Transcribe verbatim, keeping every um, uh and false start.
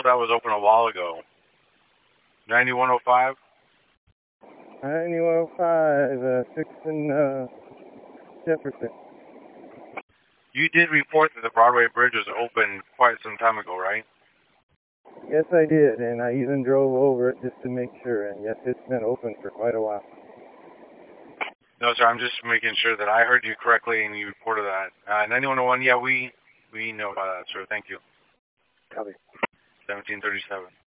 that was open a while ago. ninety-one oh five? ninety-one oh five, uh, sixth and, uh, Jefferson. You did report that the Broadway Bridge was open quite some time ago, right? Yes, I did, and I even drove over it just to make sure, and yes, it's been open for quite a while. No, sir, I'm just making sure that I heard you correctly and you reported that. Uh, ninety-one oh one, yeah, we, we know about that, sir. Thank you. Copy. seventeen thirty-seven.